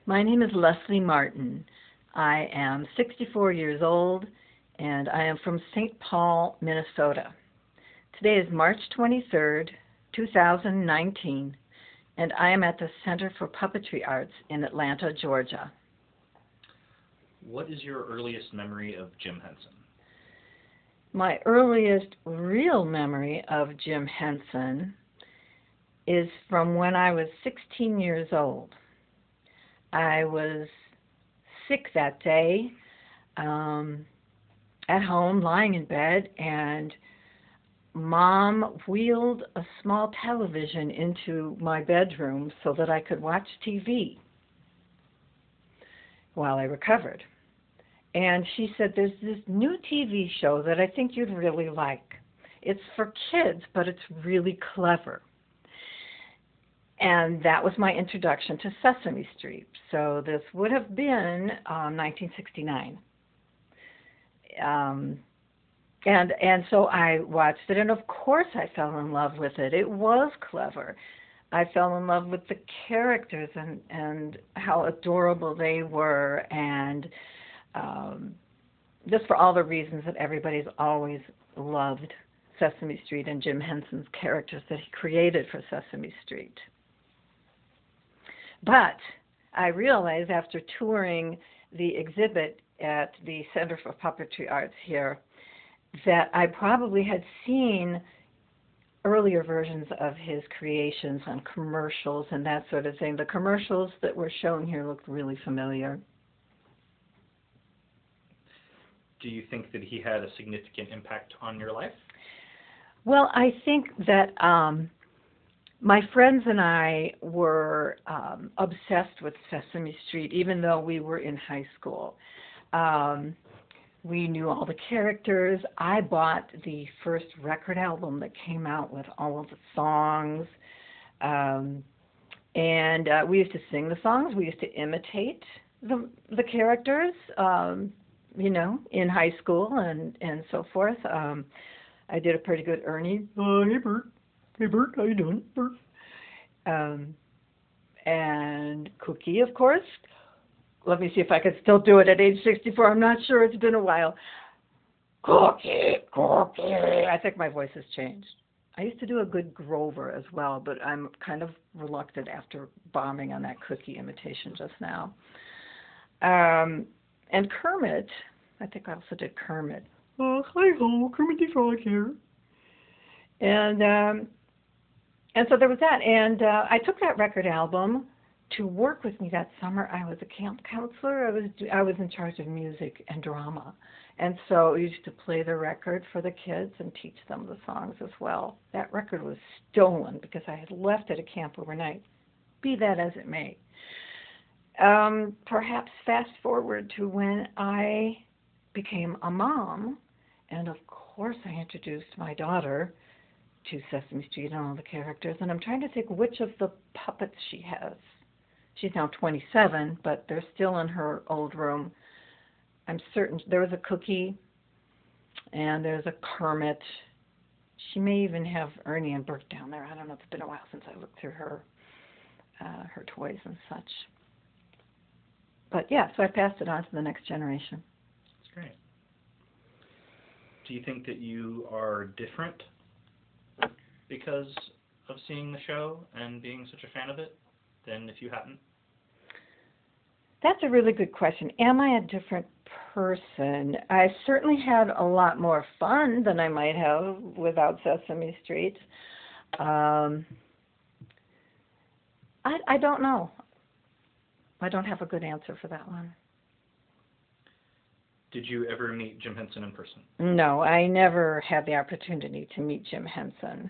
My name is Leslie Martin. I am 64 years old, and I am from St. Paul, Minnesota. Today is March 23rd, 2019, and I am at the Center for Puppetry Arts in Atlanta, Georgia. What is your earliest memory of Jim Henson? My earliest real memory of Jim Henson is from when I was 16 years old. I was sick that day, at home, lying in bed, and Mom wheeled a small television into my bedroom so that I could watch TV while I recovered. And she said, there's this new TV show that I think you'd really like. It's for kids, but it's really clever. And that was my introduction to Sesame Street. So this would have been 1969. And so I watched it, and of course I fell in love with it. It was clever. I fell in love with the characters and how adorable they were, and just for all the reasons that everybody's always loved Sesame Street and Jim Henson's characters that he created for Sesame Street. But I realized after touring the exhibit at the Center for Puppetry Arts here that I probably had seen earlier versions of his creations on commercials and that sort of thing. The commercials that were shown here looked really familiar. Do you think that he had a significant impact on your life? Well, I think that my friends and I were obsessed with Sesame Street, even though we were in high school. We knew all the characters. I bought the first record album that came out with all of the songs. And we used to sing the songs. We used to imitate the characters, in high school and so forth. I did a pretty good Ernie. Hey, Bert. Hey, Bert, how you doing, Bert? And Cookie, of course. Let me see if I can still do it at age 64. I'm not sure. It's been a while. Cookie, Cookie. I think my voice has changed. I used to do a good Grover as well, but I'm kind of reluctant after bombing on that Cookie imitation just now. And Kermit, I think I also did Kermit. Hi-ho, Kermit the Frog here. And so there was that. And I took that record album to work with me that summer. I was a camp counselor. I was in charge of music and drama. And so I used to play the record for the kids and teach them the songs as well. That record was stolen because I had left at a camp overnight. Be that as it may. Perhaps fast forward to when I became a mom, and of course I introduced my daughter to Sesame Street and all the characters, and I'm trying to think which of the puppets she has. She's now 27, but they're still in her old room. I'm certain there was a Cookie, and there's a Kermit. She may even have Ernie and Bert down there. I don't know. It's been a while since I looked through her toys and such. But yeah, so I passed it on to the next generation. That's great. Do you think that you are different because of seeing the show and being such a fan of it than if you hadn't? That's a really good question. Am I a different person? I certainly had a lot more fun than I might have without Sesame Street. I don't know. I don't have a good answer for that one. Did you ever meet Jim Henson in person? No, I never had the opportunity to meet Jim Henson.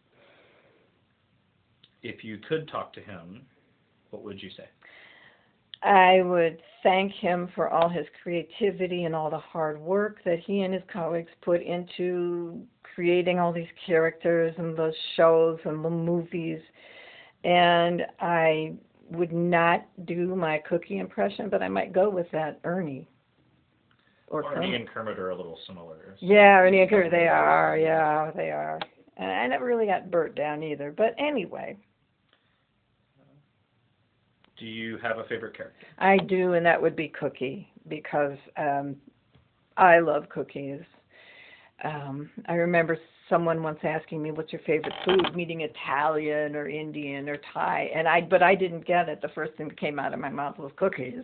If you could talk to him, what would you say? I would thank him for all his creativity and all the hard work that he and his colleagues put into creating all these characters and those shows and the movies. And I would not do my Cookie impression, but I might go with that Ernie. Or Ernie and Kermit are a little similar. So. Yeah, Ernie and Kermit, they are. Yeah, they are. And I never really got Bert down either. But anyway. Do you have a favorite character? I do, and that would be Cookie, because I love cookies. I remember someone once asking me, "What's your favorite food?" Meaning Italian or Indian or Thai, but I didn't get it. The first thing that came out of my mouth was cookies.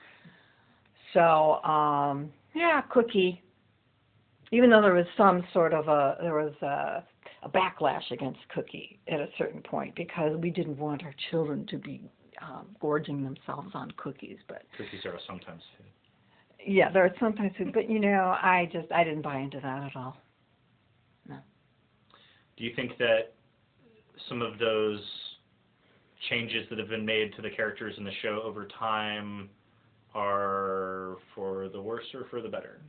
So, yeah, Cookie. Even though there was some sort of a backlash against Cookie at a certain point, because we didn't want our children to be gorging themselves on cookies, but Cookies are sometimes food. yeah, there are sometimes, but I didn't buy into that at all. No. Do you think that some of those changes that have been made to the characters in the show over time are for the worse or for the better?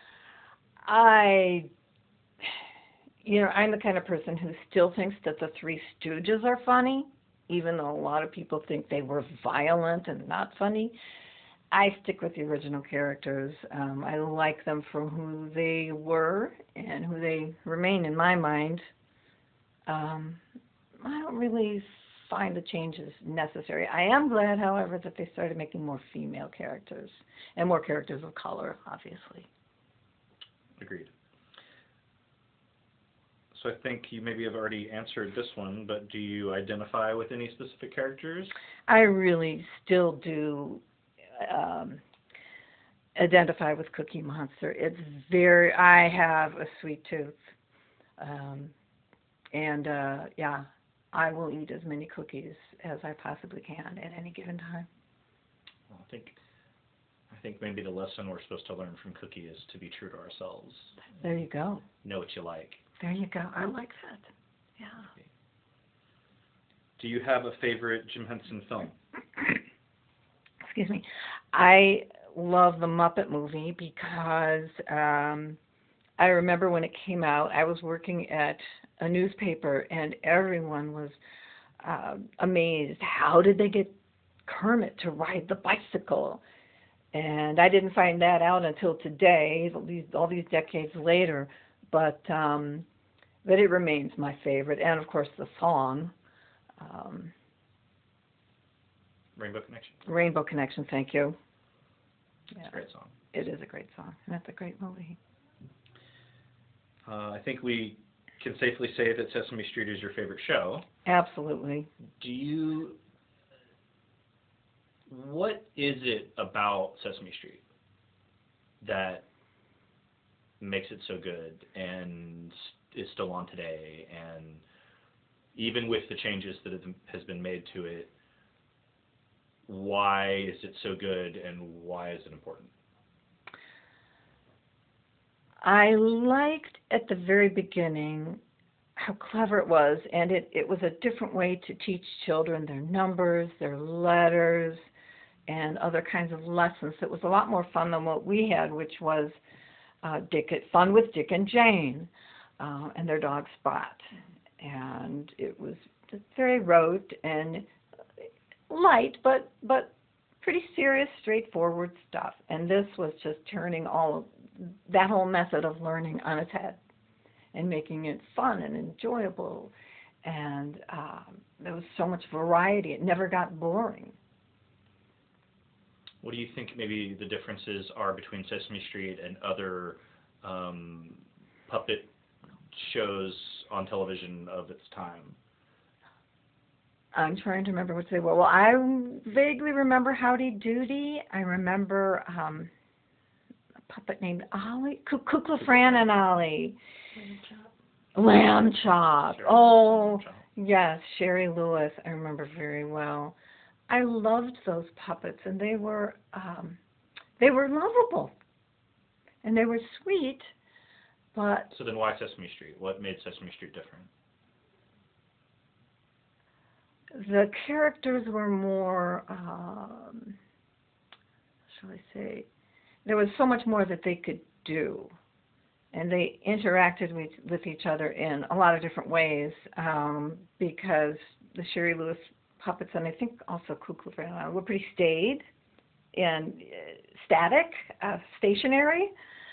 I'm the kind of person who still thinks that the Three Stooges are funny, even though a lot of people think they were violent and not funny. I stick with the original characters. I like them for who they were and who they remain in my mind. I don't really find the changes necessary. I am glad, however, that they started making more female characters and more characters of color, obviously. Agreed. So I think you maybe have already answered this one, but do you identify with any specific characters? I really still do identify with Cookie Monster. I have a sweet tooth. Yeah, I will eat as many cookies as I possibly can at any given time. Well, I think maybe the lesson we're supposed to learn from Cookie is to be true to ourselves. There you go. Know what you like. There you go. I like that. Yeah. Do you have a favorite Jim Henson film? Excuse me. I love the Muppet movie because I remember when it came out, I was working at a newspaper and everyone was amazed. How did they get Kermit to ride the bicycle? And I didn't find that out until today, all these decades later. But it remains my favorite, and of course the song. Rainbow Connection. Rainbow Connection. Thank you. It's a great song. It is a great song, and that's a great movie. I think we can safely say that Sesame Street is your favorite show. Absolutely. What is it about Sesame Street that makes it so good and is still on today, and even with the changes that has been made to it, why is it so good and why is it important? I liked at the very beginning how clever it was, and it was a different way to teach children their numbers, their letters, and other kinds of lessons. It was a lot more fun than what we had, which was Fun with Dick and Jane and their dog Spot. And it was just very rote and light, but pretty serious, straightforward stuff. And this was just turning that whole method of learning on its head and making it fun and enjoyable. And there was so much variety. It never got boring. What do you think maybe the differences are between Sesame Street and other puppet shows on television of its time? I'm trying to remember what they were. Well, I vaguely remember Howdy Doody. I remember a puppet named Ollie, Kukla Fran and Ollie. Lamb Chop. Oh, yes, Sherry Lewis. I remember very well. I loved those puppets, and they were lovable, and they were sweet. But so then, why Sesame Street? What made Sesame Street different? The characters were more, shall I say, there was so much more that they could do, and they interacted with each other in a lot of different ways, because the Sherry Lewis puppets, and I think also Kukla Fran, were pretty staid and stationary.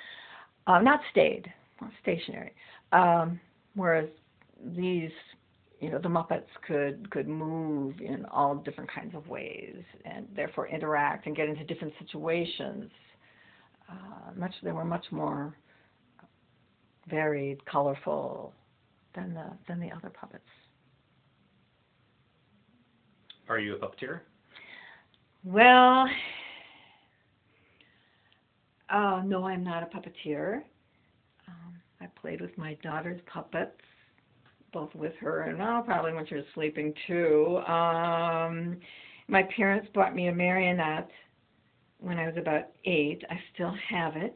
Not staid, not stationary. Whereas these the Muppets could move in all different kinds of ways and therefore interact and get into different situations. They were much more varied, colorful than the other puppets. Are you a puppeteer? Well, no, I'm not a puppeteer. I played with my daughter's puppets, both with her and probably when she was sleeping too. My parents bought me a marionette when I was about 8. I still have it.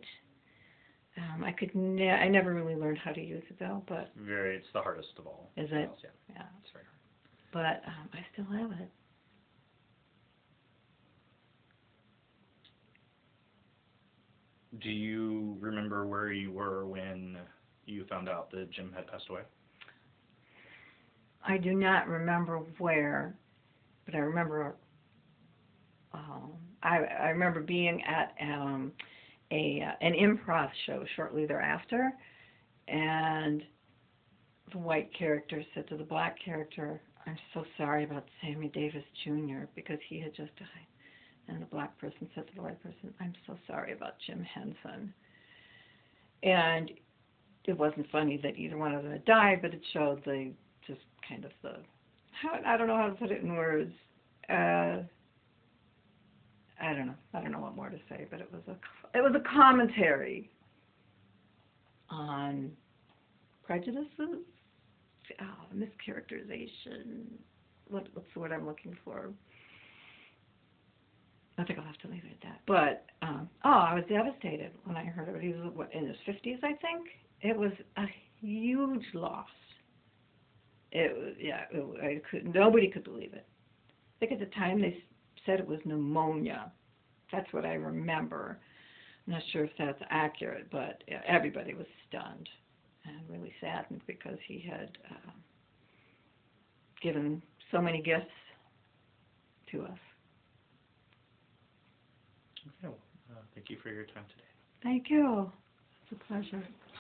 I never really learned how to use it though, but It's the hardest of all. Is it? Yeah. Yeah. It's very hard. But I still have it. Do you remember where you were when you found out that Jim had passed away? I do not remember where, but I remember. I remember being at an improv show shortly thereafter, and the white character said to the black character, "I'm so sorry about Sammy Davis Jr. because he had just died." And the black person said to the white person, "I'm so sorry about Jim Henson." And it wasn't funny that either one of them had died, but it showed I don't know how to put it in words. I don't know what more to say, but it was a commentary on prejudices, mischaracterization. What's the word I'm looking for? I think I'll have to leave it at that. But I was devastated when I heard of it. He was in his 50s, I think. It was a huge loss. Nobody could believe it. I think at the time they said it was pneumonia. That's what I remember. I'm not sure if that's accurate, but everybody was stunned and really saddened because he had given so many gifts to us. Okay. Thank you for your time today. Thank you. It's a pleasure.